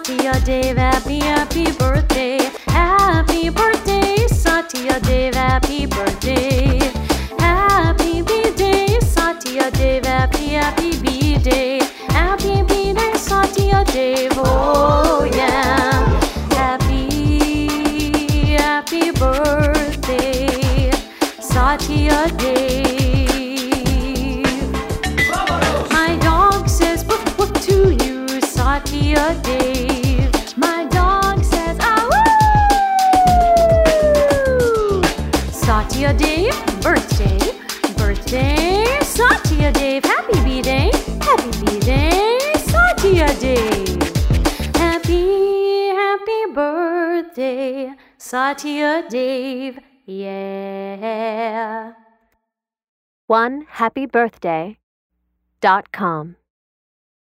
Satya Dave, happy, happy birthday. Happy birthday, Satya Dave, happy birthday. Happy B-Day, Satya Dave, happy, happy B-Day. Happy B-Day, Satya Dave, oh yeah. Happy, happy birthday, Satya Dave. My dog says woof woof to you, Satya Dave. My dog says ah woo. Satya Dave, birthday, birthday, Satya Dave. Happy B-Day, happy B-Day, Satya Dave. Happy, happy birthday, Satya Dave, yeah. OneHappyBirthday.com